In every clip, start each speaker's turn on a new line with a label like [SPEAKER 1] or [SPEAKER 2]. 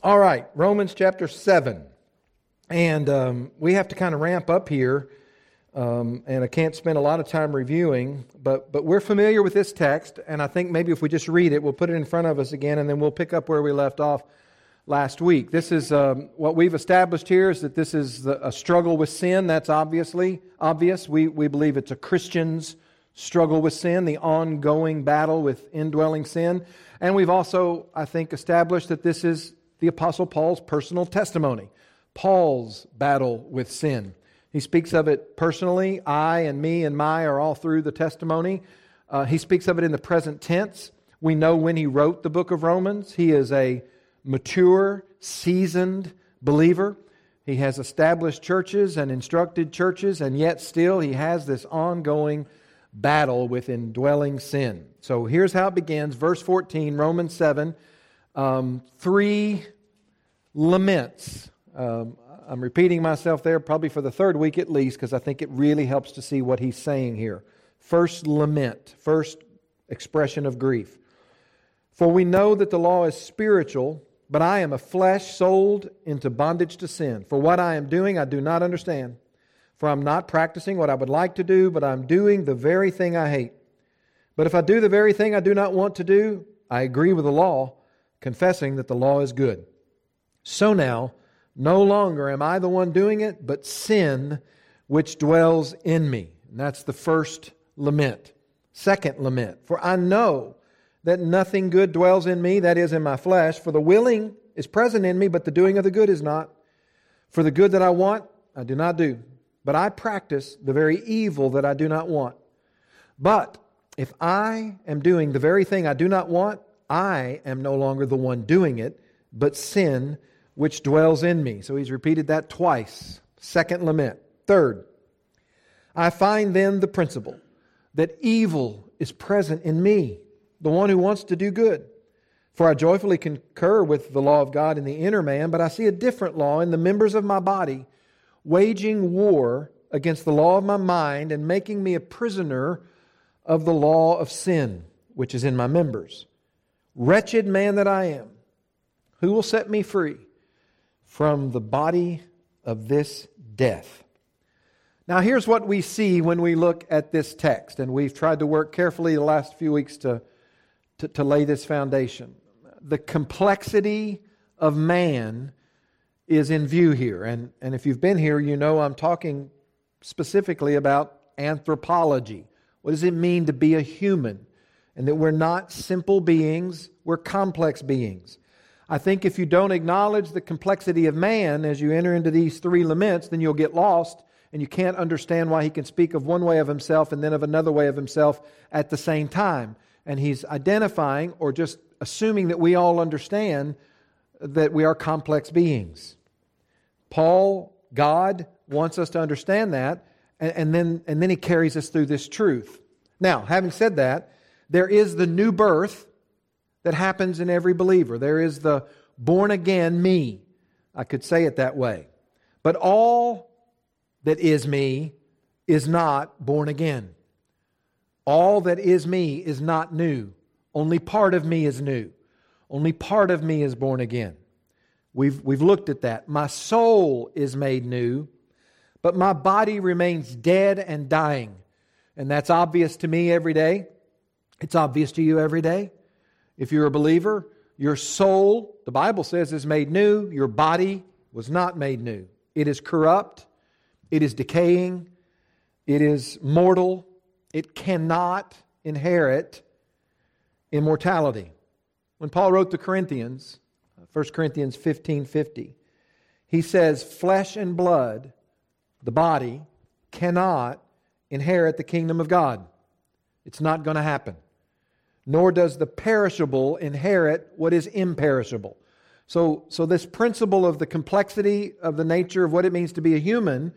[SPEAKER 1] All right, Romans chapter 7. And we have to kind of ramp up here, and I can't spend a lot of time reviewing, but we're familiar with this text, and I think maybe if we just read it, we'll put it in front of us again, and then we'll pick up where we left off last week. This is what we've established here is that this is a struggle with sin. That's obviously obvious. We believe it's a Christian's struggle with sin, the ongoing battle with indwelling sin. And we've also, I think, established that this is the Apostle Paul's personal testimony, Paul's battle with sin. He speaks of it personally. I and me and my are all through the testimony. He speaks of it in the present tense. We know when he wrote the book of Romans. He is a mature, seasoned believer. He has established churches and instructed churches, and yet still he has this ongoing battle with indwelling sin. So here's how it begins. Verse 14, Romans 7. Three laments. I'm repeating myself there probably for the third week at least because I think it really helps to see what he's saying here. First lament, first expression of grief. For we know that the law is spiritual, but I am a flesh sold into bondage to sin. For what I am doing I do not understand. For I'm not practicing what I would like to do, but I'm doing the very thing I hate. But if I do the very thing I do not want to do, I agree with the law, confessing that the law is good. So now, no longer am I the one doing it, but sin which dwells in me. And that's the first lament. Second lament. For I know that nothing good dwells in me, that is, in my flesh. For the willing is present in me, but the doing of the good is not. For the good that I want, I do not do. But I practice the very evil that I do not want. But if I am doing the very thing I do not want, I am no longer the one doing it, but sin which dwells in me. So he's repeated that twice. Second lament. Third, I find then the principle that evil is present in me, the one who wants to do good. For I joyfully concur with the law of God in the inner man, but I see a different law in the members of my body, waging war against the law of my mind and making me a prisoner of the law of sin, which is in my members. Wretched man that I am, who will set me free from the body of this death? Now here's what we see when we look at this text, and we've tried to work carefully the last few weeks to lay this foundation. The complexity of man is in view here, and if you've been here, you know I'm talking specifically about anthropology. What does it mean to be a human? And that we're not simple beings, we're complex beings. I think if you don't acknowledge the complexity of man as you enter into these three laments, then you'll get lost and you can't understand why he can speak of one way of himself and then of another way of himself at the same time. And he's identifying or just assuming that we all understand that we are complex beings. Paul, God, wants us to understand that, and then he carries us through this truth. Now, having said that, there is the new birth that happens in every believer. There is the born again me. I could say it that way. But all that is me is not born again. All that is me is not new. Only part of me is new. Only part of me is born again. We've looked at that. My soul is made new, but my body remains dead and dying. And that's obvious to me every day. It's obvious to you every day. If you're a believer, your soul, the Bible says, is made new. Your body was not made new. It is corrupt. It is decaying. It is mortal. It cannot inherit immortality. When Paul wrote to Corinthians, 1 Corinthians 15:50, he says, flesh and blood, the body, cannot inherit the kingdom of God. It's not going to happen. Nor does the perishable inherit what is imperishable. So this principle of the complexity of the nature of what it means to be a human,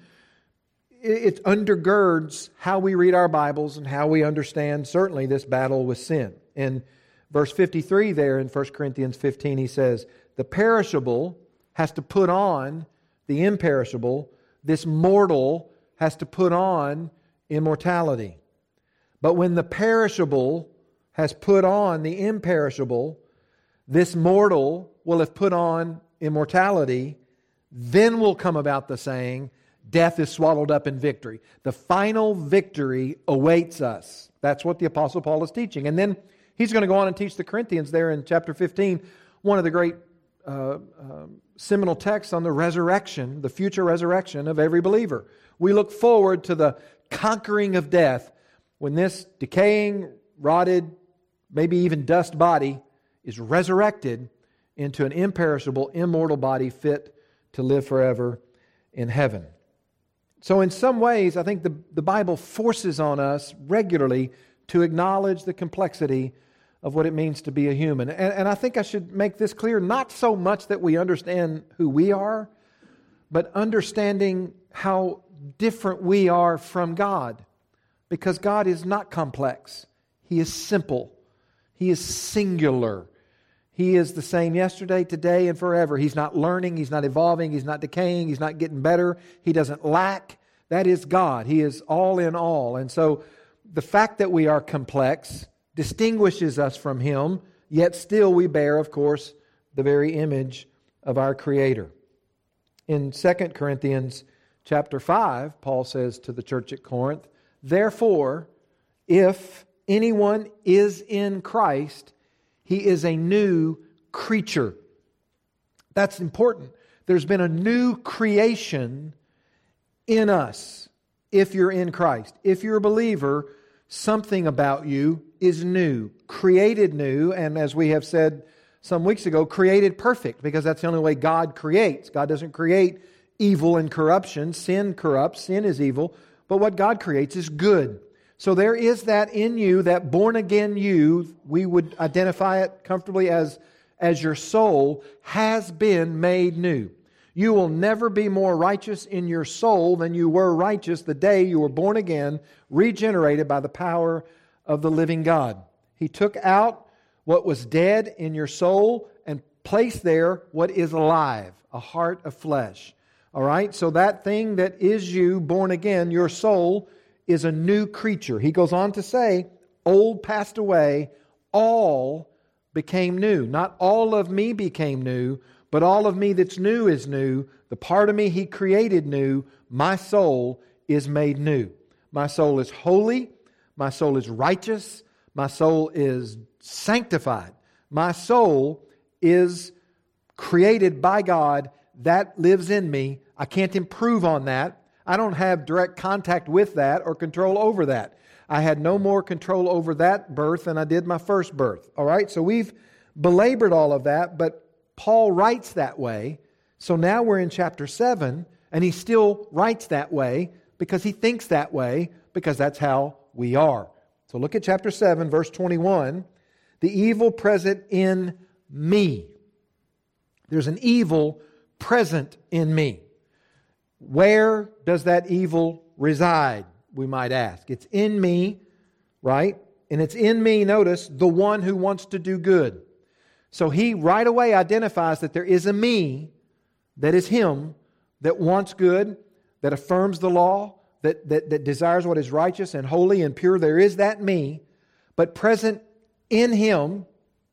[SPEAKER 1] it undergirds how we read our Bibles and how we understand certainly this battle with sin. In verse 53 there in 1 Corinthians 15, he says, the perishable has to put on the imperishable. This mortal has to put on immortality. But when the perishable has put on the imperishable, this mortal will have put on immortality, then will come about the saying, death is swallowed up in victory. The final victory awaits us. That's what the Apostle Paul is teaching. And then he's going to go on and teach the Corinthians there in chapter 15, one of the great seminal texts on the resurrection, the future resurrection of every believer. We look forward to the conquering of death when this decaying, rotted, maybe even dust body is resurrected into an imperishable, immortal body fit to live forever in heaven. So in some ways, I think the Bible forces on us regularly to acknowledge the complexity of what it means to be a human. And I think I should make this clear, not so much that we understand who we are, but understanding how different we are from God. Because God is not complex. He is simple. He is singular. He is the same yesterday, today, and forever. He's not learning. He's not evolving. He's not decaying. He's not getting better. He doesn't lack. That is God. He is all in all. And so the fact that we are complex distinguishes us from Him, yet still we bear, of course, the very image of our Creator. In 2 Corinthians chapter 5, Paul says to the church at Corinth, therefore, if anyone is in Christ, he is a new creature. That's important. There's been a new creation in us if you're in Christ. If you're a believer, something about you is new, created new, and as we have said some weeks ago, created perfect, because that's the only way God creates. God doesn't create evil and corruption. Sin corrupts, sin is evil, but what God creates is good. So there is that in you, that born-again you, we would identify it comfortably as your soul, has been made new. You will never be more righteous in your soul than you were righteous the day you were born again, regenerated by the power of the living God. He took out what was dead in your soul and placed there what is alive, a heart of flesh. All right? So that thing that is you, born again, your soul, is a new creature. He goes on to say, old passed away, all became new. Not all of me became new, but all of me that's new is new. The part of me He created new, my soul is made new. My soul is holy. My soul is righteous. My soul is sanctified. My soul is created by God. That lives in me. I can't improve on that. I don't have direct contact with that or control over that. I had no more control over that birth than I did my first birth. All right? So we've belabored all of that, but Paul writes that way. So now we're in chapter 7, and he still writes that way because he thinks that way, because that's how we are. So look at chapter 7, verse 21. The evil present in me. There's an evil present in me. Where does that evil reside, we might ask? It's in me, right? And it's in me, notice, the one who wants to do good. So he right away identifies that there is a me, that is him, that wants good, that affirms the law, that desires what is righteous and holy and pure. There is that me, but present in him,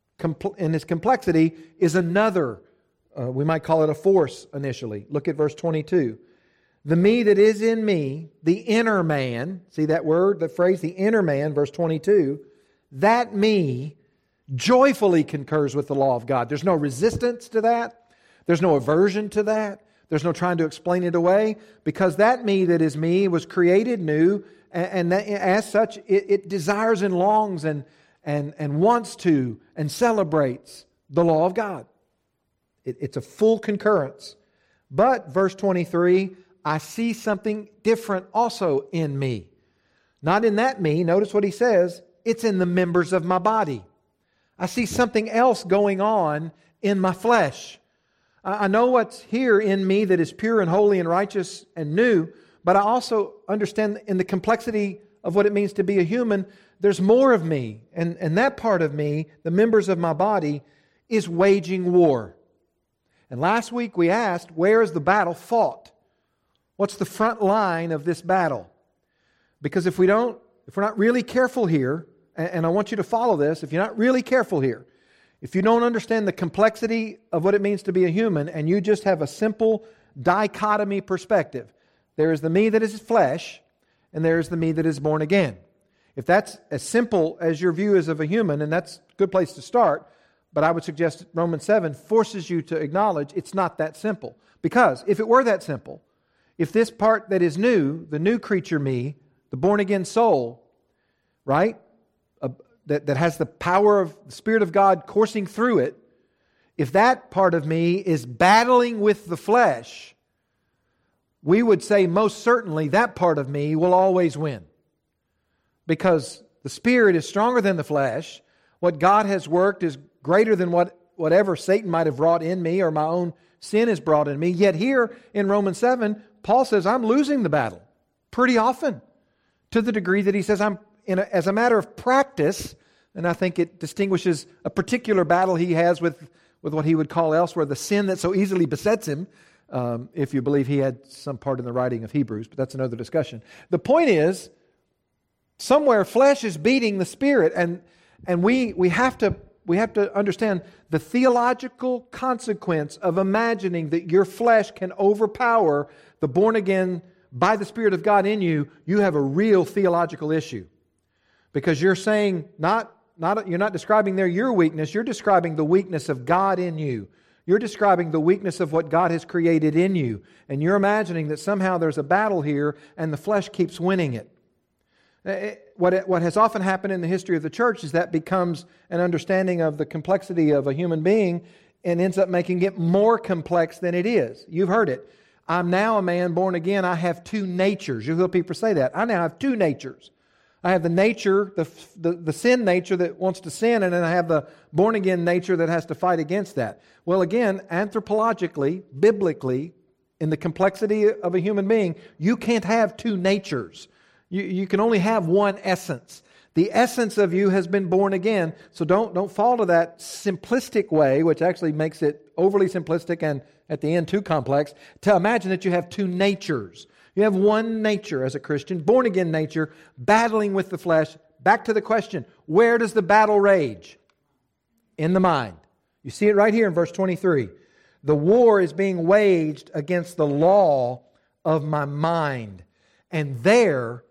[SPEAKER 1] in his complexity, is another, we might call it a force initially. Look at verse 22. The me that is in me, the inner man, see that word, that phrase, the inner man, verse 22, that me joyfully concurs with the law of God. There's no resistance to that. There's no aversion to that. There's no trying to explain it away, because that me that is me was created new, and as such, it desires and longs and wants to and celebrates the law of God. It's a full concurrence. But, verse 23, I see something different also in me. Not in that me, notice what he says, it's in the members of my body. I see something else going on in my flesh. I know what's here in me that is pure and holy and righteous and new, but I also understand in the complexity of what it means to be a human, there's more of me. And that part of me, the members of my body, is waging war. And last week we asked, where is the battle fought? What's the front line of this battle? Because if we're not really careful here, and I want you to follow this, if you're not really careful here, If you don't understand the complexity of what it means to be a human, and you just have a simple dichotomy perspective, there is the me that is flesh, and there is the me that is born again. If that's as simple as your view is of a human, and that's a good place to start, but I would suggest Romans 7 forces you to acknowledge it's not that simple. Because if it were that simple, if this part that is new, the new creature me, the born-again soul, right, that has the power of the Spirit of God coursing through it, if that part of me is battling with the flesh, we would say most certainly that part of me will always win. Because the Spirit is stronger than the flesh. What God has worked is greater than whatever Satan might have wrought in me or my own sin has brought in me. Yet here in Romans 7, Paul says I'm losing the battle pretty often, to the degree that he says I'm as a matter of practice, and I think it distinguishes a particular battle he has with what he would call elsewhere the sin that so easily besets him, if you believe he had some part in the writing of Hebrews, but that's another discussion. The point is, somewhere flesh is beating the Spirit, and we have to understand the theological consequence of imagining that your flesh can overpower the born again by the Spirit of God in you. You have a real theological issue, because you're saying you're not describing there your weakness. You're describing the weakness of God in you. You're describing the weakness of what God has created in you, and you're imagining that somehow there's a battle here, and the flesh keeps winning it. What has often happened in the history of the church is that becomes an understanding of the complexity of a human being and ends up making it more complex than it is. You've heard it. I'm now a man born again. I have two natures. You hear people say that. I now have two natures. I have the nature, the sin nature that wants to sin, and then I have the born again nature that has to fight against that. Well, again, anthropologically, biblically, in the complexity of a human being, you can't have two natures. You can only have one essence. The essence of you has been born again. So don't fall to that simplistic way, which actually makes it overly simplistic and at the end too complex, to imagine that you have two natures. You have one nature as a Christian, born again nature, battling with the flesh. Back to the question, where does the battle rage? In the mind. You see it right here in verse 23. The war is being waged against the law of my mind. And there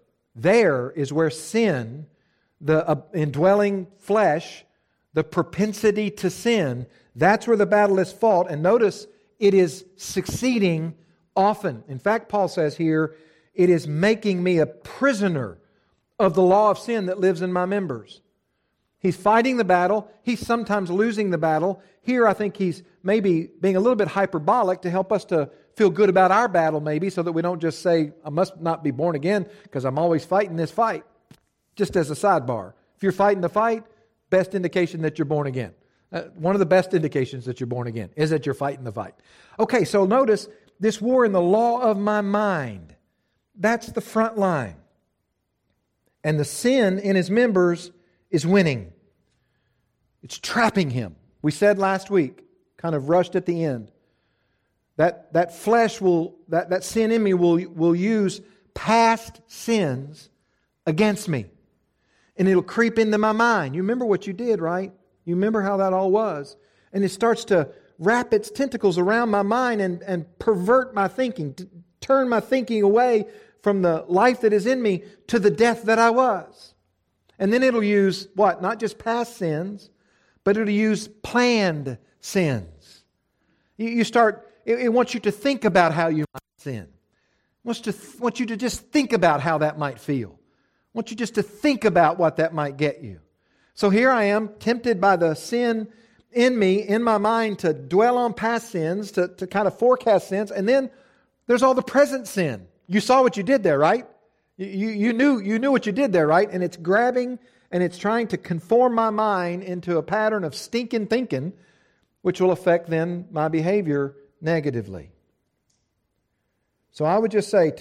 [SPEAKER 1] is where sin, the indwelling flesh, the propensity to sin, that's where the battle is fought. And notice, it is succeeding often. In fact, Paul says here, it is making me a prisoner of the law of sin that lives in my members. He's fighting the battle. He's sometimes losing the battle. Here, I think he's maybe being a little bit hyperbolic to help us to feel good about our battle, maybe, so that we don't just say, I must not be born again because I'm always fighting this fight. Just as a sidebar. If you're fighting the fight, best indication that you're born again. One of the best indications that you're born again is that you're fighting the fight. Okay, so notice this war in the law of my mind. That's the front line. And the sin in his members is winning. It's trapping him. We said last week, kind of rushed at the end, that flesh will, that sin in me will use past sins against me. And it'll creep into my mind. You remember what you did, right? You remember how that all was. And it starts to wrap its tentacles around my mind and pervert my thinking, to turn my thinking away from the life that is in me to the death that I was. And then it'll use what? Not just past sins, but it'll use planned sins. It wants you to think about how you might sin. It wants you to just think about how that might feel. It wants you just to think about what that might get you. So here I am, tempted by the sin in me, in my mind, to dwell on past sins, to kind of forecast sins, and then there's all the present sin. You saw what you did there, right? You knew what you did there, right? And it's grabbing and it's trying to conform my mind into a pattern of stinking thinking, which will affect then my behavior negatively. So I would just submit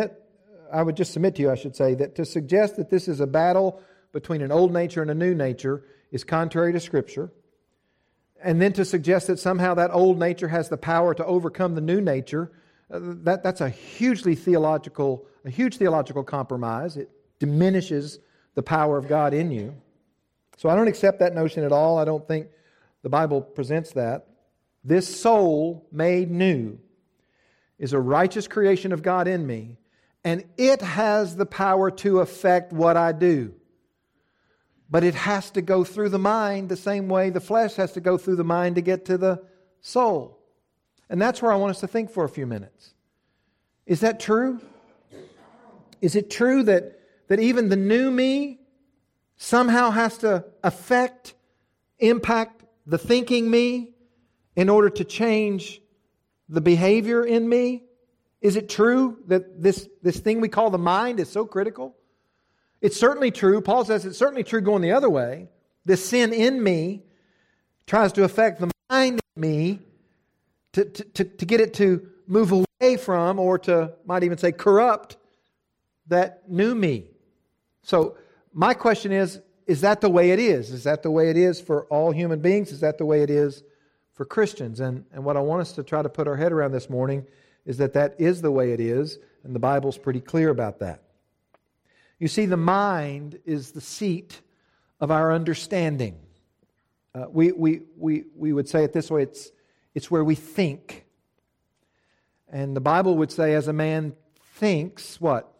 [SPEAKER 1] to you, I should say, that to suggest that this is a battle between an old nature and a new nature is contrary to Scripture. And then to suggest that somehow that old nature has the power to overcome the new nature, that's a huge theological compromise. It diminishes the power of God in you. So I don't accept that notion at all. I don't think the Bible presents that. This soul made new is a righteous creation of God in me, and it has the power to affect what I do. But it has to go through the mind the same way the flesh has to go through the mind to get to the soul. And that's where I want us to think for a few minutes. Is that true? Is it true that even the new me somehow has to affect, impact the thinking me in order to change the behavior in me? Is it true that this thing we call the mind is so critical? It's certainly true. Paul says it's certainly true going the other way. This sin in me tries to affect the mind in me to get it to move away from, or to, might even say, corrupt that new me. So my question is that the way it is? Is that the way it is for all human beings? Is that the way it is for Christians? And what I want us to try to put our head around this morning is that is the way it is, and the Bible's pretty clear about that. You see, the mind is the seat of our understanding. We would say it this way, it's where we think. And the Bible would say, as a man thinks, what?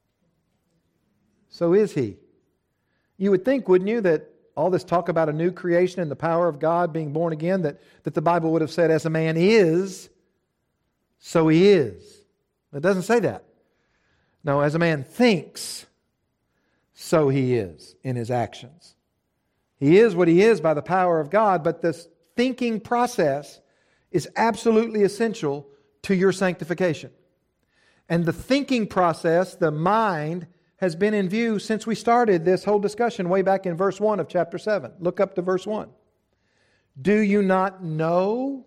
[SPEAKER 1] So is he. You would think, wouldn't you, that all this talk about a new creation and the power of God being born again, that the Bible would have said, as a man is, so he is. It doesn't say that. No, as a man thinks, so he is in his actions. He is what he is by the power of God, but this thinking process is absolutely essential to your sanctification. And the thinking process, the mind, has been in view since we started this whole discussion way back in verse 1 of chapter 7. Look up to verse 1. Do you not know?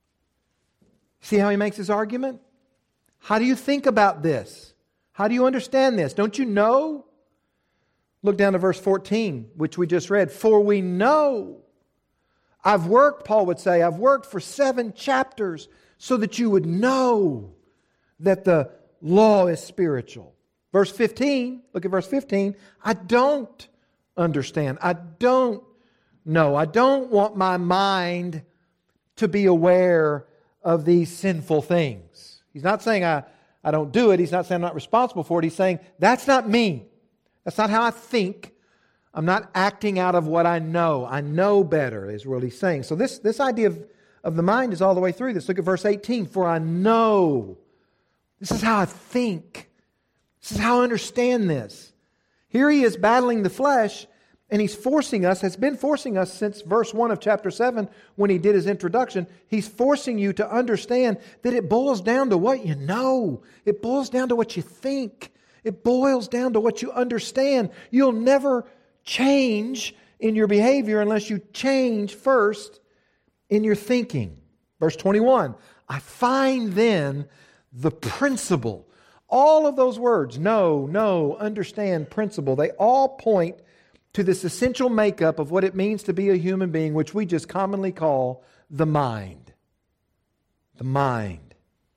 [SPEAKER 1] See how he makes his argument? How do you think about this? How do you understand this? Don't you know? Look down to verse 14, which we just read. For we know. I've worked, Paul would say, I've worked for 7 chapters so that you would know that the law is spiritual. Verse 15, look at verse 15. I don't understand. I don't know. I don't want my mind to be aware of these sinful things. He's not saying I don't do it. He's not saying I'm not responsible for it. He's saying that's not me. That's not how I think. I'm not acting out of what I know. I know better is what he's saying. So this idea of the mind is all the way through this. Look at verse 18. For I know. This is how I think. This is how I understand this. Here he is battling the flesh, and he's forcing us, has been forcing us since verse 1 of chapter 7 when he did his introduction. He's forcing you to understand that it boils down to what you know. It boils down to what you think. It boils down to what you understand. You'll never change in your behavior unless you change first in your thinking. Verse 21, I find then the principle. All of those words, know, understand, principle, they all point to this essential makeup of what it means to be a human being, which we just commonly call the mind. The mind.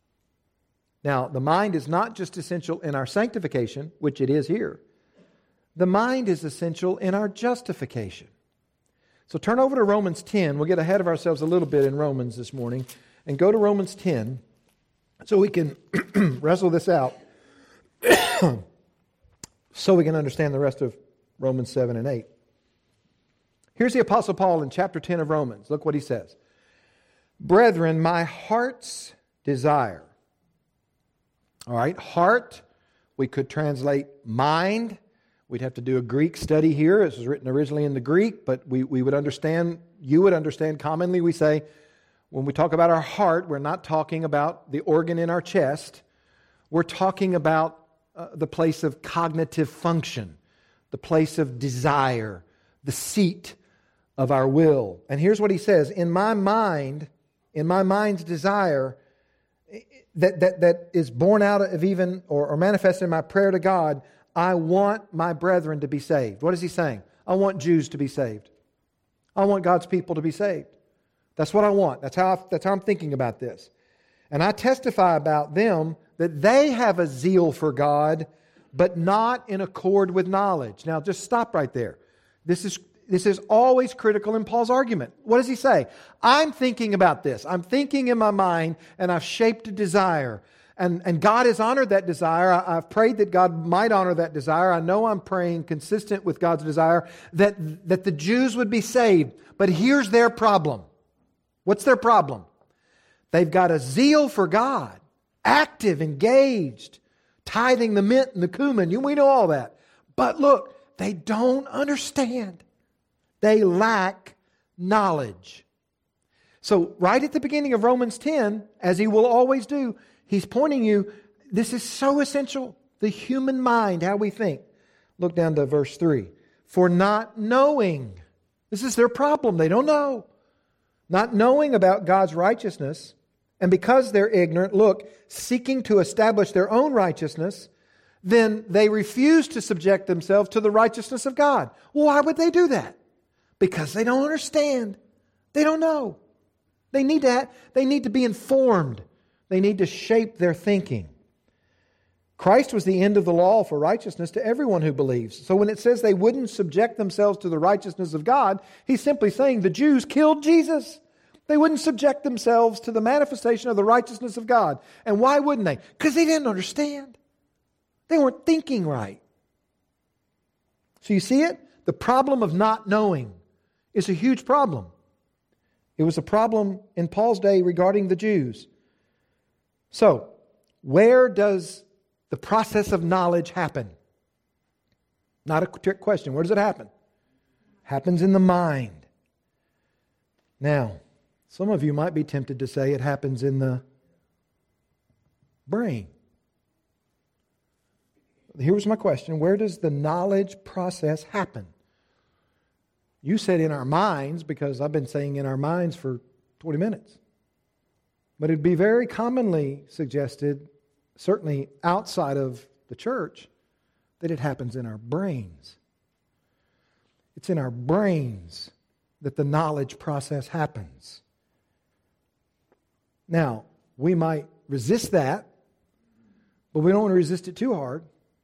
[SPEAKER 1] Now, the mind is not just essential in our sanctification, which it is here. The mind is essential in our justification. So turn over to Romans 10. We'll get ahead of ourselves a little bit in Romans this morning. And go to Romans 10 so we can wrestle this out. So we can understand the rest of Romans 7 and 8. Here's the Apostle Paul in chapter 10 of Romans. Look what he says. Brethren, my heart's desire. All right, heart, we could translate mind. We'd have to do a Greek study here. This was written originally in the Greek, but we would understand, you would understand commonly we say, when we talk about our heart, we're not talking about the organ in our chest. We're talking about the place of cognitive function, the place of desire, the seat of our will. And here's what he says, in my mind's desire, that is born out of even, or manifested in my prayer to God, I want my brethren to be saved. What is he saying? I want Jews to be saved. I want God's people to be saved. That's what I want. That's how I'm thinking about this. And I testify about them that they have a zeal for God, but not in accord with knowledge. Now, just stop right there. This is This is always critical in Paul's argument. What does he say? I'm thinking about this. I'm thinking in my mind, and I've shaped a desire. And God has honored that desire. I've prayed that God might honor that desire. I know I'm praying consistent with God's desire that the Jews would be saved. But here's their problem. What's their problem? They've got a zeal for God, active, engaged, tithing the mint and the cumin. We know all that. But look, they don't understand. They lack knowledge. So right at the beginning of Romans 10, as he will always do, he's pointing you, this is so essential. The human mind, how we think. Look down to verse 3. For not knowing. This is their problem. They don't know. Not knowing about God's righteousness. And because they're ignorant, look, seeking to establish their own righteousness, then they refuse to subject themselves to the righteousness of God. Well, why would they do that? Because they don't understand. They don't know. They need to be informed. They need to shape their thinking. Christ was the end of the law for righteousness to everyone who believes. So when it says they wouldn't subject themselves to the righteousness of God, he's simply saying the Jews killed Jesus. They wouldn't subject themselves to the manifestation of the righteousness of God. And why wouldn't they? Because they didn't understand. They weren't thinking right. So you see it? The problem of not knowing is a huge problem. It was a problem in Paul's day regarding the Jews. So, where does the process of knowledge happen? Not a trick question. Where does it happen? Happens in the mind. Now, some of you might be tempted to say it happens in the brain. Here's my question. Where does the knowledge process happen? You said in our minds, because I've been saying in our minds for 20 minutes. But it'd be very commonly suggested, certainly outside of the church, that it happens in our brains. It's in our brains that the knowledge process happens. Now, we might resist that, but we don't want to resist it too hard.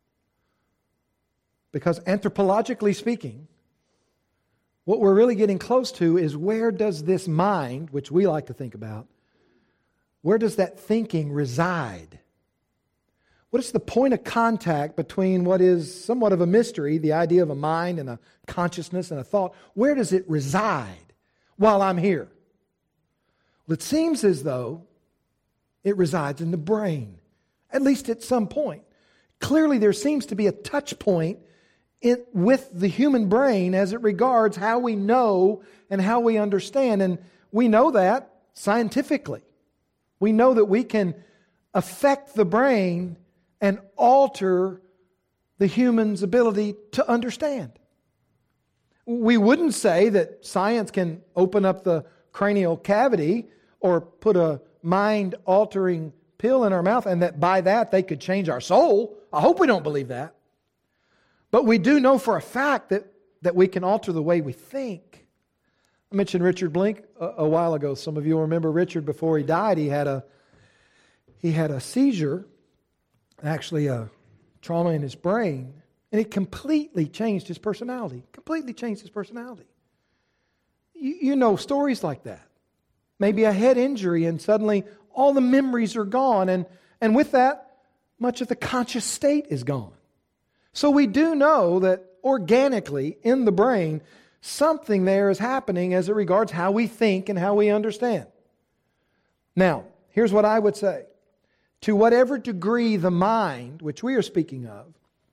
[SPEAKER 1] Because anthropologically speaking, what we're really getting close to is where does this mind, which we like to think about, where does that thinking reside? What is the point of contact between what is somewhat of a mystery, the idea of a mind and a consciousness and a thought? Where does it reside while I'm here? Well, it seems as though it resides in the brain, at least at some point. Clearly, there seems to be a touch point with the human brain as it regards how we know and how we understand. And we know that scientifically. We know that we can affect the brain and alter the human's ability to understand. We wouldn't say that science can open up the cranial cavity or put a mind-altering pill in our mouth and that by that they could change our soul. I hope we don't believe that. But we do know for a fact that we can alter the way we think. I mentioned Richard Blink a while ago. Some of you will remember Richard before he died. He had a seizure, actually a trauma in his brain, and it completely changed his personality. Completely changed his personality. You know stories like that. Maybe a head injury and suddenly all the memories are gone, and with that, much of the conscious state is gone. So we do know that organically in the brain, something there is happening as it regards how we think and how we understand. Now, here's what I would say. To whatever degree the mind, which we are speaking of,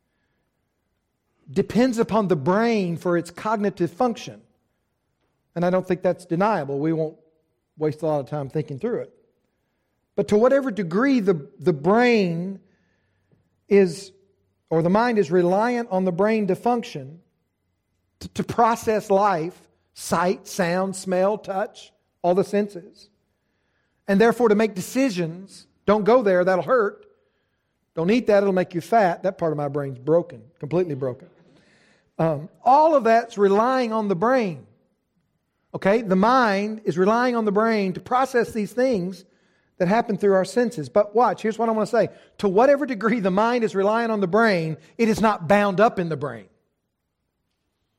[SPEAKER 1] depends upon the brain for its cognitive function, and I don't think that's deniable. We won't waste a lot of time thinking through it. But to whatever degree the brain is, or the mind is reliant on the brain to function, to process life, sight, sound, smell, touch, all the senses. And therefore to make decisions, don't go there, that'll hurt. Don't eat that, it'll make you fat. That part of my brain's broken, completely broken. All of that's relying on the brain. Okay, the mind is relying on the brain to process these things that happen through our senses. But watch, here's what I want to say. To whatever degree the mind is relying on the brain, it is not bound up in the brain.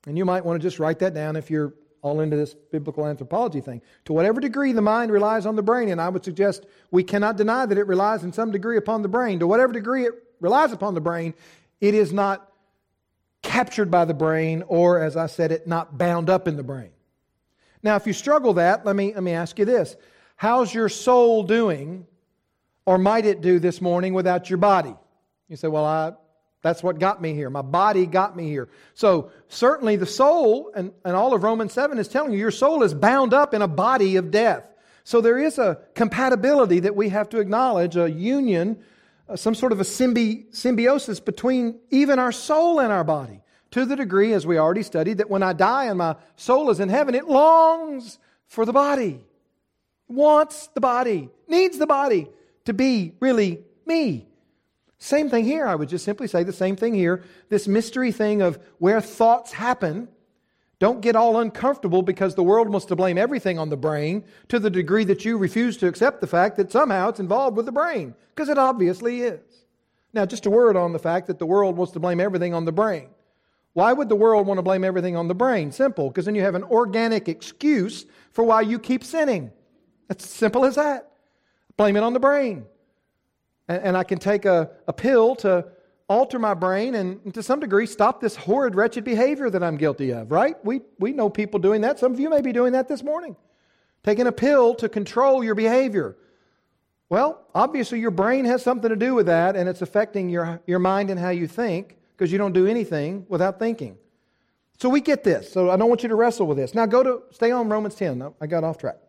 [SPEAKER 1] And you might want to just write that down if you're all into this biblical anthropology thing. To whatever degree the mind relies on the brain, and I would suggest we cannot deny that it relies in some degree upon the brain. To whatever degree it relies upon the brain, it is not captured by the brain, or, as I said it, not bound up in the brain. Now, if you struggle that, let me ask you this. How's your soul doing, or might it do this morning without your body? You say, well, that's what got me here. My body got me here. So certainly the soul, and all of Romans 7 is telling you, your soul is bound up in a body of death. So there is a compatibility that we have to acknowledge, a union, some sort of a symbiosis between even our soul and our body. To the degree, as we already studied, that when I die and my soul is in heaven, it longs for the body. Wants the body. Needs the body to be really me. Same thing here. I would just simply say the same thing here. This mystery thing of where thoughts happen. Don't get all uncomfortable because the world wants to blame everything on the brain to the degree that you refuse to accept the fact that somehow it's involved with the brain. Because it obviously is. Now, just a word on the fact that the world wants to blame everything on the brain. Why would the world want to blame everything on the brain? Simple. Because then you have an organic excuse for why you keep sinning. It's as simple as that. Blame it on the brain. And I can take a pill to alter my brain and to some degree stop this horrid, wretched behavior that I'm guilty of, right? We know people doing that. Some of you may be doing that this morning. Taking a pill to control your behavior. Well, obviously your brain has something to do with that, and it's affecting your mind and how you think, because you don't do anything without thinking. So we get this. So I don't want you to wrestle with this. Now stay on Romans 10. I got off track.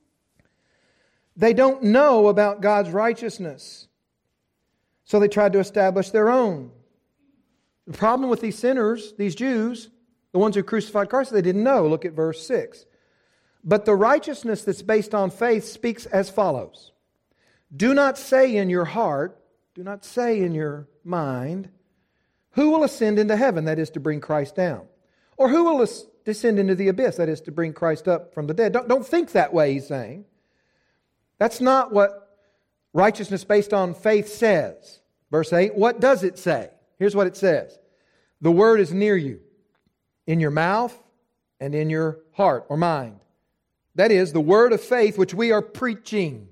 [SPEAKER 1] They don't know about God's righteousness, so they tried to establish their own. The problem with these sinners, these Jews, the ones who crucified Christ, they didn't know. Look at verse 6. But the righteousness that's based on faith speaks as follows. Do not say in your heart, do not say in your mind, who will ascend into heaven, that is to bring Christ down? Or who will descend into the abyss, that is to bring Christ up from the dead? Don't think that way, he's saying. That's not what righteousness based on faith says. Verse 8, what does it say? Here's what it says. The word is near you, in your mouth and in your heart or mind. That is, the word of faith which we are preaching.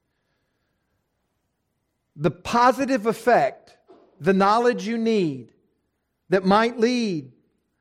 [SPEAKER 1] The positive effect, the knowledge you need that might lead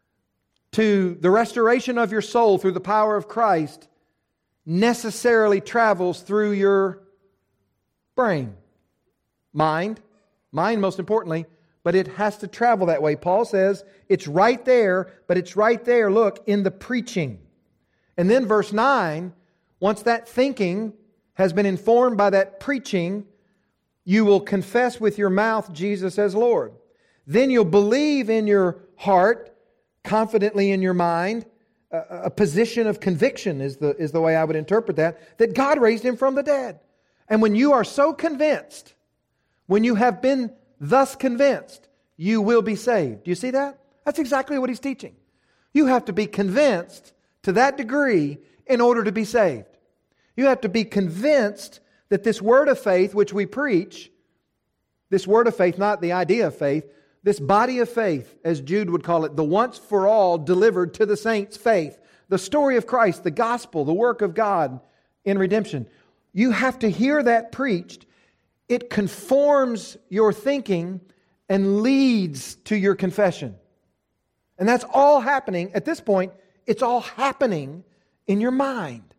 [SPEAKER 1] to the restoration of your soul through the power of Christ necessarily travels through your brain, mind most importantly, but it has to travel that way. Paul says it's right there, but it's right there, look, in the preaching. And then verse 9, once that thinking has been informed by that preaching, you will confess with your mouth Jesus as Lord. Then you'll believe in your heart, confidently in your mind, a position of conviction is the way I would interpret that God raised Him from the dead. And when you are so convinced, when you have been thus convinced, you will be saved. Do you see that? That's exactly what he's teaching. You have to be convinced to that degree in order to be saved. You have to be convinced that this word of faith which we preach, this word of faith, not the idea of faith, this body of faith, as Jude would call it, the once for all delivered to the saints' faith, the story of Christ, the gospel, the work of God in redemption. You have to hear that preached. It conforms your thinking and leads to your confession. And that's all happening, at this point, it's all happening in your mind.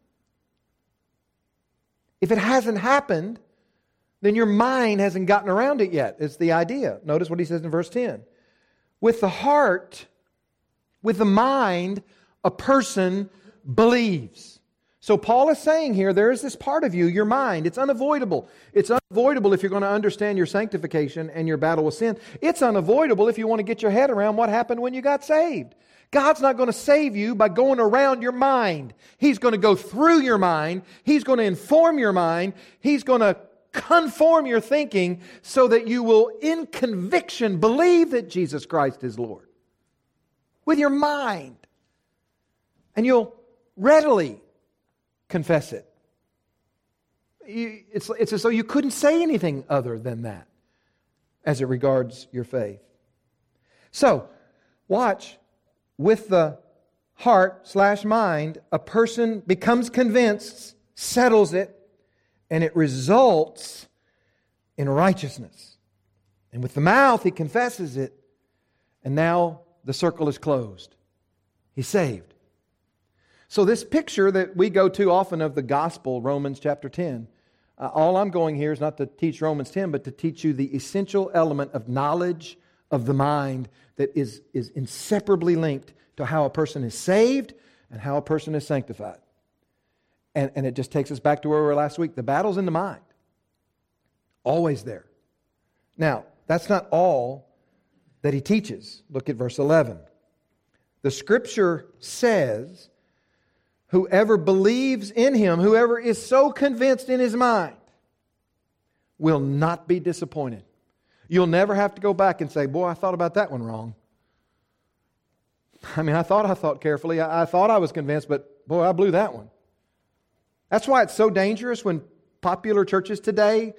[SPEAKER 1] If it hasn't happened, then your mind hasn't gotten around it yet. It's the idea. Notice what he says in verse 10. With the heart, with the mind, a person believes. So Paul is saying here, there is this part of you, your mind. It's unavoidable. It's unavoidable if you're going to understand your sanctification and your battle with sin. It's unavoidable if you want to get your head around what happened when you got saved. God's not going to save you by going around your mind. He's going to go through your mind. He's going to inform your mind. He's going to conform your thinking so that you will, in conviction, believe that Jesus Christ is Lord. With your mind. And you'll readily confess it. It's as though you couldn't say anything other than that as it regards your faith. So, watch. with the heart/mind, a person becomes convinced, settles it, and it results in righteousness. And with the mouth, he confesses it, and now the circle is closed. He's saved. So this picture that we go to often of the gospel, Romans chapter 10, all I'm going here is not to teach Romans 10, but to teach you the essential element of knowledge of the mind that is inseparably linked to how a person is saved and how a person is sanctified. And it just takes us back to where we were last week. The battle's in the mind. Always there. Now, that's not all that he teaches. Look at verse 11. The Scripture says, whoever believes in Him, whoever is so convinced in his mind, will not be disappointed. You'll never have to go back and say, boy, I thought about that one wrong. I mean, I thought carefully. I thought I was convinced, but boy, I blew that one. That's why it's so dangerous when popular churches today,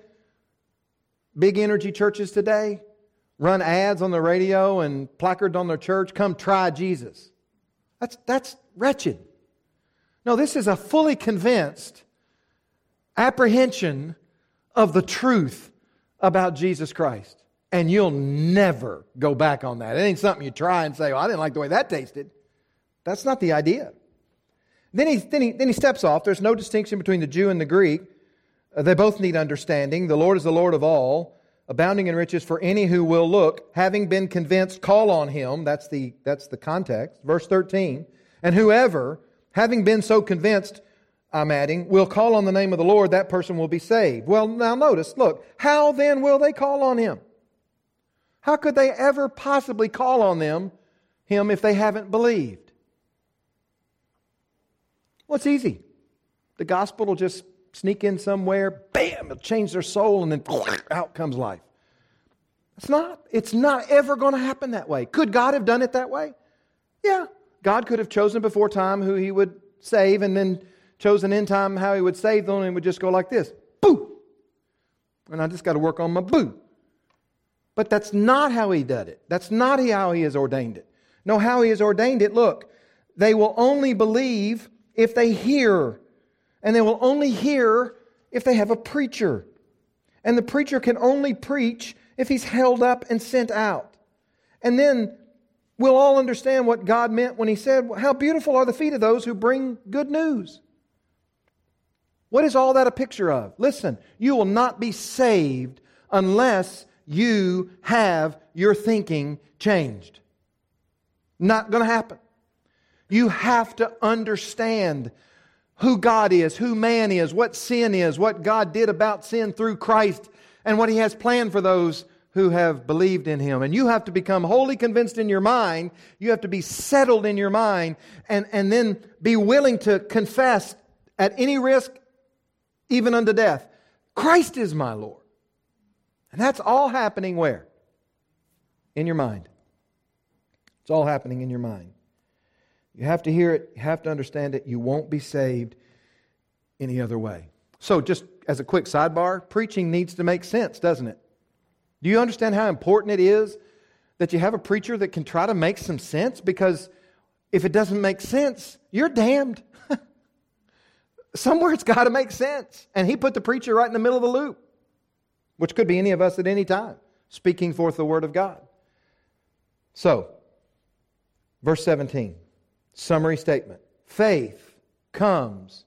[SPEAKER 1] big energy churches today, run ads on the radio and placards on their church, come try Jesus. That's wretched. No, this is a fully convinced apprehension of the truth about Jesus Christ. And you'll never go back on that. It ain't something you try and say, well, I didn't like the way that tasted. That's not the idea. Then he steps off. There's no distinction between the Jew and the Greek. They both need understanding. The Lord is the Lord of all, abounding in riches for any who will look. Having been convinced, call on Him. That's the context. Verse 13. And whoever, having been so convinced, I'm adding, will call on the name of the Lord, that person will be saved. Well, now notice, look, how then will they call on Him? How could they ever possibly call on Him if they haven't believed? Well, it's easy. The gospel will just sneak in somewhere, bam, it'll change their soul, and then out comes life. It's not ever going to happen that way. Could God have done it that way? Yeah. God could have chosen before time who He would save, and then chosen in time how He would save them, and it would just go like this. Boo! And I just got to work on my boo. But that's not how He did it. That's not how He has ordained it. No, how He has ordained it, look, they will only believe if they hear. And they will only hear if they have a preacher. And the preacher can only preach if he's held up and sent out. And then we'll all understand what God meant when He said, how beautiful are the feet of those who bring good news. What is all that a picture of? Listen, you will not be saved unless you have your thinking changed. Not going to happen. You have to understand who God is, who man is, what sin is, what God did about sin through Christ, and what He has planned for those who have believed in Him. And you have to become wholly convinced in your mind. You have to be settled in your mind, and then be willing to confess at any risk, even unto death, Christ is my Lord. And that's all happening where? In your mind. It's all happening in your mind. You have to hear it. You have to understand it. You won't be saved any other way. So just as a quick sidebar, preaching needs to make sense, doesn't it? Do you understand how important it is that you have a preacher that can try to make some sense? Because if it doesn't make sense, you're damned. Somewhere it's got to make sense. And He put the preacher right in the middle of the loop, which could be any of us at any time, speaking forth the Word of God. So, verse 17, summary statement. Faith comes,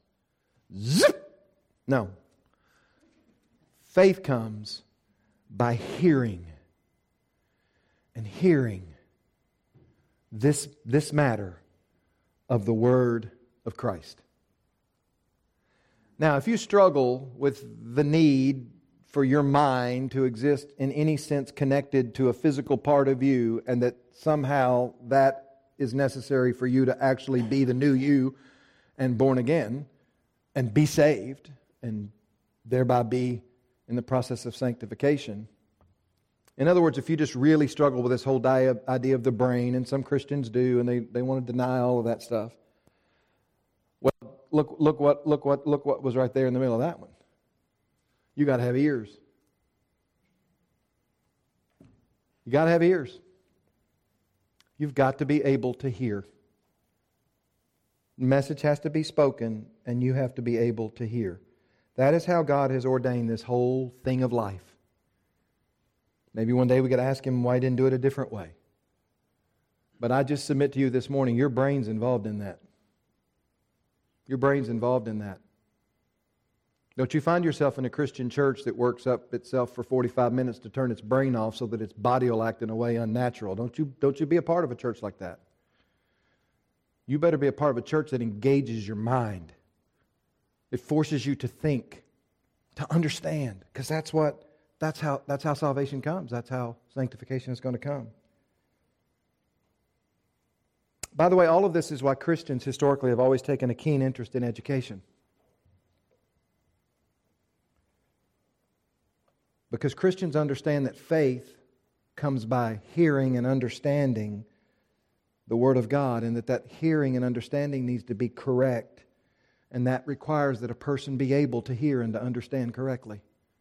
[SPEAKER 1] faith comes by hearing. And hearing this matter of the Word of Christ. Now, if you struggle with the need for your mind to exist in any sense connected to a physical part of you, and that somehow that is necessary for you to actually be the new you and born again and be saved and thereby be in the process of sanctification. In other words, if you just really struggle with this whole idea of the brain, and some Christians do, and they want to deny all of that stuff, well, look what was right there in the middle of that one. You got to have ears. You got to have ears. You've got to be able to hear. The message has to be spoken, and you have to be able to hear. That is how God has ordained this whole thing of life. Maybe one day we got to ask Him why He didn't do it a different way. But I just submit to you this morning, your brain's involved in that. Your brain's involved in that. Don't you find yourself in a Christian church that works up itself for 45 minutes to turn its brain off so that its body will act in a way unnatural. Don't you be a part of a church like that. You better be a part of a church that engages your mind. It forces you to think, to understand, because that's how salvation comes. That's how sanctification is going to come. By the way, all of this is why Christians historically have always taken a keen interest in education. Because Christians understand that faith comes by hearing and understanding the Word of God, and that hearing and understanding needs to be correct, and that requires that a person be able to hear and to understand correctly.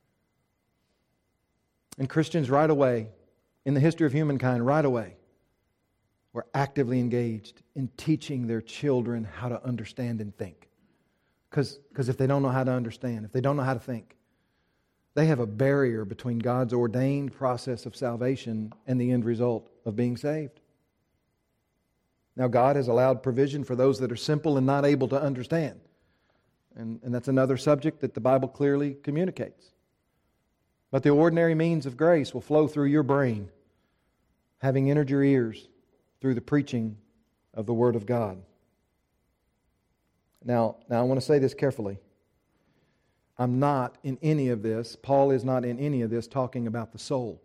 [SPEAKER 1] And Christians right away, in the history of humankind, right away, were actively engaged in teaching their children how to understand and think. Because if they don't know how to understand, if they don't know how to think, they have a barrier between God's ordained process of salvation and the end result of being saved. Now, God has allowed provision for those that are simple and not able to understand. And that's another subject that the Bible clearly communicates. But the ordinary means of grace will flow through your brain, having entered your ears through the preaching of the Word of God. Now I want to say this carefully. I'm not in any of this, Paul is not in any of this talking about the soul.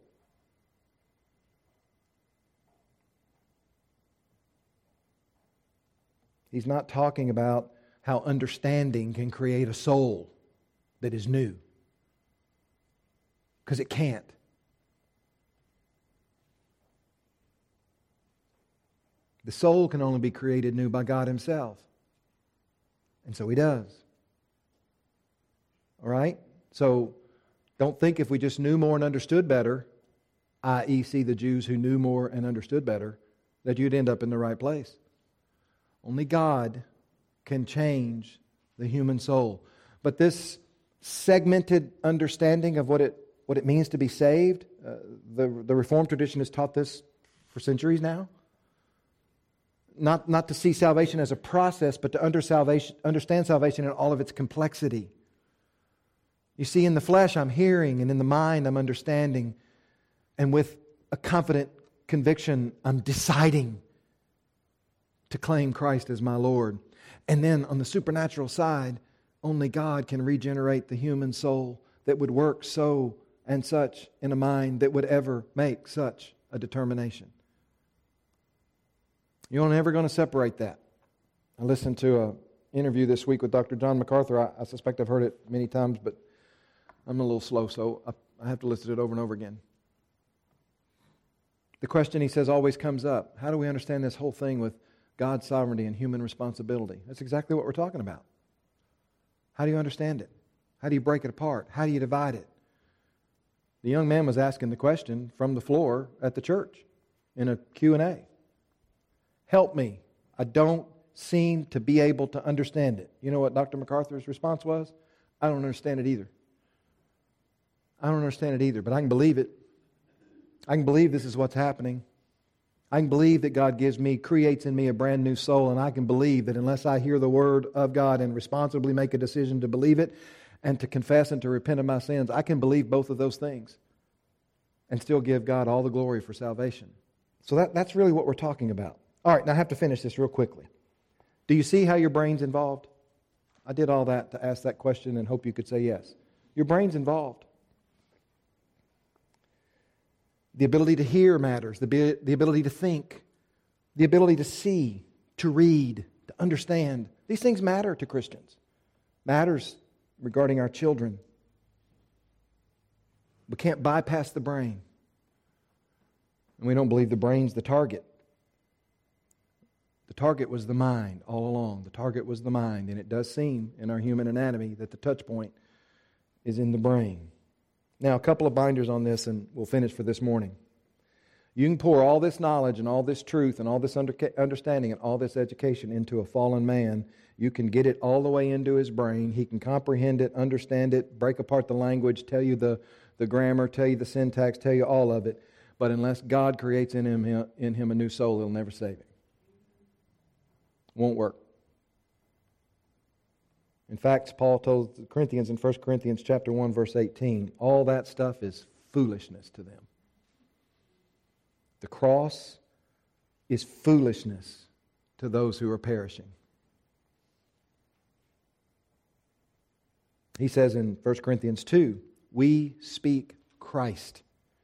[SPEAKER 1] He's not talking about how understanding can create a soul that is new. Because it can't. The soul can only be created new by God Himself. And so He does. All right? So don't think if we just knew more and understood better, i.e. see the Jews who knew more and understood better, that you'd end up in the right place. Only God can change the human soul. But this segmented understanding of what it means to be saved, the Reformed tradition has taught this for centuries now. Not to see salvation as a process, but to understand salvation in all of its complexity. You see, in the flesh I'm hearing, and in the mind I'm understanding, and with a confident conviction I'm deciding to claim Christ as my Lord. And then on the supernatural side, only God can regenerate the human soul that would work so and such in a mind that would ever make such a determination. You're never going to separate that. I listened to an interview this week with Dr. John MacArthur. I suspect I've heard it many times, but I'm a little slow, so I have to listen to it over and over again. The question, he says, always comes up. How do we understand this whole thing with God's sovereignty and human responsibility? That's exactly what we're talking about. How do you understand it? How do you break it apart? How do you divide it? The young man was asking the question from the floor at the church in a Q&A. Help me. I don't seem to be able to understand it. You know what Dr. MacArthur's response was? I don't understand it either. I don't understand it either, but I can believe it. I can believe this is what's happening. I can believe that God creates in me a brand new soul, and I can believe that unless I hear the Word of God and responsibly make a decision to believe it and to confess and to repent of my sins, I can believe both of those things and still give God all the glory for salvation. So that's really what we're talking about. All right, now I have to finish this real quickly. Do you see how your brain's involved? I did all that to ask that question and hope you could say yes. Your brain's involved. The ability to hear matters, the ability to think, the ability to see, to read, to understand. These things matter to Christians. Matters regarding our children. We can't bypass the brain. And we don't believe the brain's the target. The target was the mind all along. The target was the mind. And it does seem in our human anatomy that the touch point is in the brain. Now, a couple of binders on this and we'll finish for this morning. You can pour all this knowledge and all this truth and all this understanding and all this education into a fallen man. You can get it all the way into his brain. He can comprehend it, understand it, break apart the language, tell you the grammar, tell you the syntax, tell you all of it. But unless God creates in him a new soul, He'll never save him. Won't work. In fact, Paul told the Corinthians in 1 Corinthians chapter 1, verse 18, all that stuff is foolishness to them. The cross is foolishness to those who are perishing. He says in 1 Corinthians 2, we speak Christ.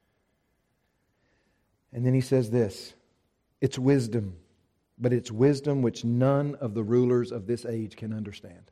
[SPEAKER 1] And then he says this, it's wisdom, but it's wisdom which none of the rulers of this age can understand.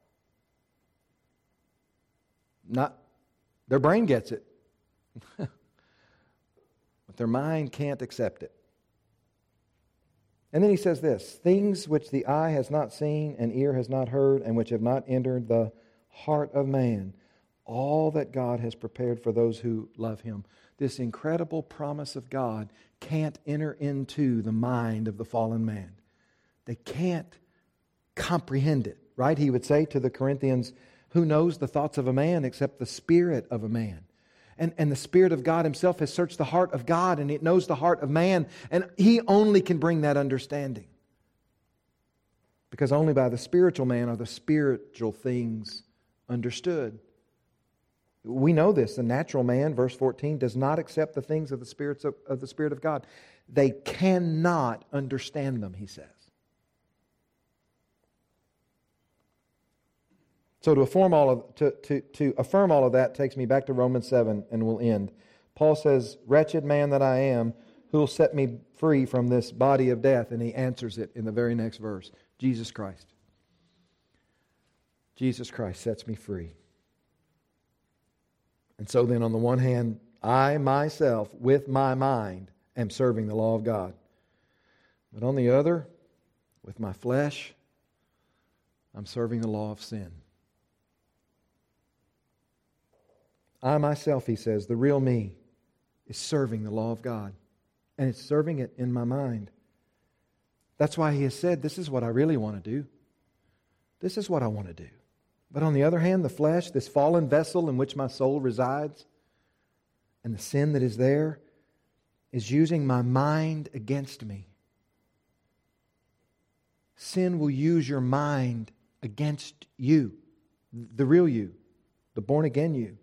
[SPEAKER 1] Not, their brain gets it, but their mind can't accept it. And then he says this, things which the eye has not seen and ear has not heard and which have not entered the heart of man, all that God has prepared for those who love Him. This incredible promise of God can't enter into the mind of the fallen man. They can't comprehend it, right? He would say to the Corinthians, who knows the thoughts of a man except the spirit of a man? And the Spirit of God Himself has searched the heart of God, and it knows the heart of man, and He only can bring that understanding. Because only by the spiritual man are the spiritual things understood. We know this. The natural man, verse 14, does not accept the things of the Spirit of God. They cannot understand them, he says. So to affirm all of that takes me back to Romans 7, and we'll end. Paul says, wretched man that I am, who will set me free from this body of death? And he answers it in the very next verse. Jesus Christ. Jesus Christ sets me free. And so then on the one hand, I myself, with my mind, am serving the law of God. But on the other, with my flesh, I'm serving the law of sin. I myself, he says, the real me, is serving the law of God. And it's serving it in my mind. That's why he has said, this is what I really want to do. This is what I want to do. But on the other hand, the flesh, this fallen vessel in which my soul resides, and the sin that is there, is using my mind against me. Sin will use your mind against you, the real you, the born-again you.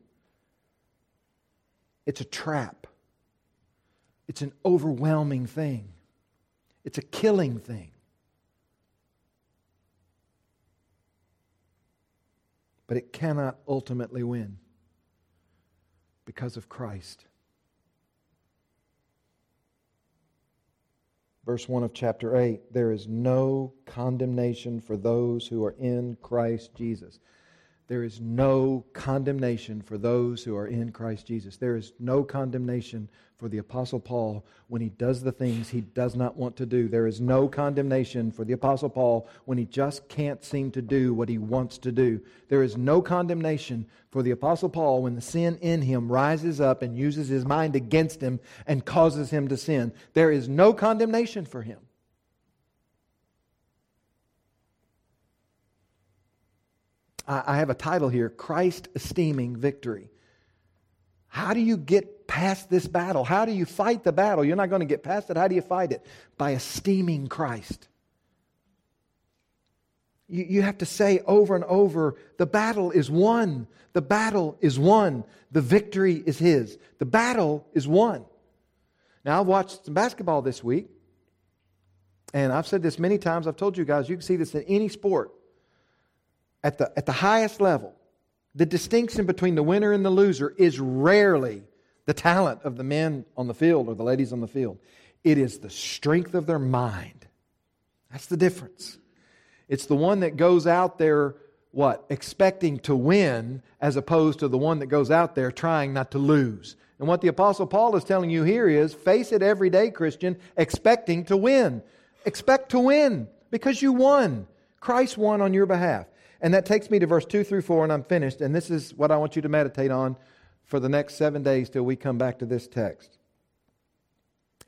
[SPEAKER 1] It's a trap. It's an overwhelming thing. It's a killing thing. But it cannot ultimately win because of Christ. Verse 1 of chapter 8, there is no condemnation for those who are in Christ Jesus. There is no condemnation for those who are in Christ Jesus. There is no condemnation for the Apostle Paul when he does the things he does not want to do. There is no condemnation for the Apostle Paul when he just can't seem to do what he wants to do. There is no condemnation for the Apostle Paul when the sin in him rises up and uses his mind against him and causes him to sin. There is no condemnation for him. I have a title here, Christ Esteeming Victory. How do you get past this battle? How do you fight the battle? You're not going to get past it. How do you fight it? By esteeming Christ. You have to say over and over, the battle is won. The battle is won. The victory is His. The battle is won. Now, I've watched some basketball this week, and I've said this many times. I've told you guys, you can see this in any sport. At the highest level, the distinction between the winner and the loser is rarely the talent of the men on the field or the ladies on the field. It is the strength of their mind. That's the difference. It's the one that goes out there, expecting to win, as opposed to the one that goes out there trying not to lose. And what the Apostle Paul is telling you here is, face it every day, Christian, expecting to win. Expect to win, because you won. Christ won on your behalf. And that takes me to verse 2 through 4, and I'm finished. And this is what I want you to meditate on for the next 7 days till we come back to this text.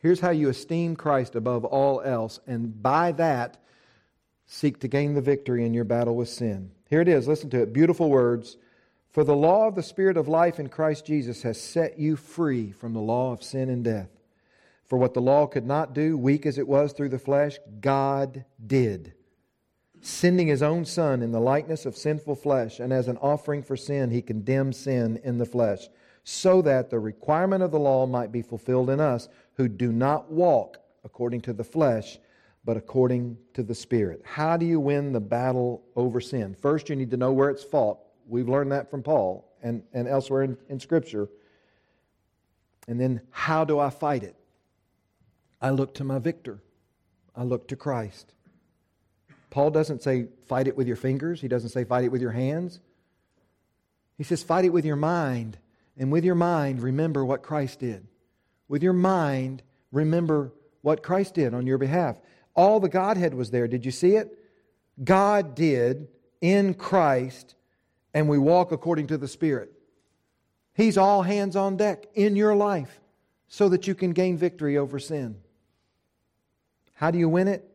[SPEAKER 1] Here's how you esteem Christ above all else, and by that, seek to gain the victory in your battle with sin. Here it is, listen to it, beautiful words. For the law of the Spirit of life in Christ Jesus has set you free from the law of sin and death. For what the law could not do, weak as it was through the flesh, God did, sending His own Son in the likeness of sinful flesh, and as an offering for sin, He condemned sin in the flesh, so that the requirement of the law might be fulfilled in us, who do not walk according to the flesh, but according to the Spirit. How do you win the battle over sin? First, you need to know where it's fought. We've learned that from Paul and elsewhere in Scripture. And then, how do I fight it? I look to my victor. I look to Christ. Paul doesn't say fight it with your fingers. He doesn't say fight it with your hands. He says fight it with your mind. And with your mind, remember what Christ did. With your mind, remember what Christ did on your behalf. All the Godhead was there. Did you see it? God did in Christ, and we walk according to the Spirit. He's all hands on deck in your life so that you can gain victory over sin. How do you win it?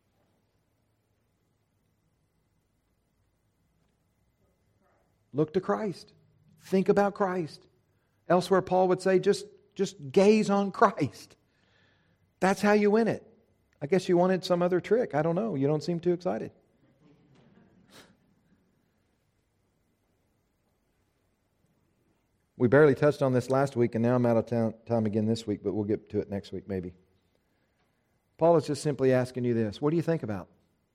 [SPEAKER 1] Look to Christ. Think about Christ. Elsewhere, Paul would say, just gaze on Christ. That's how you win it. I guess you wanted some other trick. I don't know. You don't seem too excited. We barely touched on this last week, and now I'm out of time again this week, but we'll get to it next week maybe. Paul is just simply asking you this. What do you think about?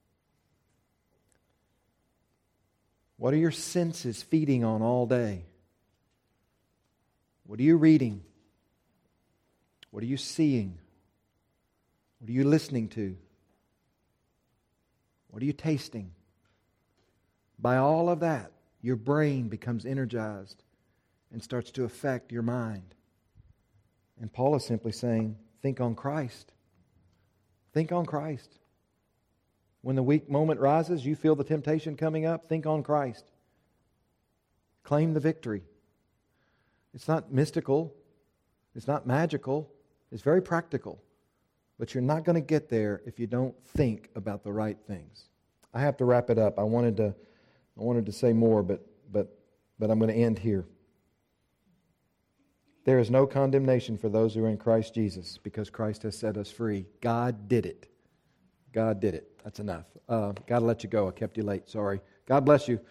[SPEAKER 1] What are your senses feeding on all day? What are you reading? What are you seeing? What are you listening to? What are you tasting? By all of that, your brain becomes energized and starts to affect your mind. And Paul is simply saying, think on Christ. Think on Christ. When the weak moment rises, you feel the temptation coming up, think on Christ. Claim the victory. It's not mystical. It's not magical. It's very practical. But you're not going to get there if you don't think about the right things. I have to wrap it up. I wanted to say more, but I'm going to end here. There is no condemnation for those who are in Christ Jesus because Christ has set us free. God did it. God did it. That's enough. Got to let you go. I kept you late. Sorry. God bless you.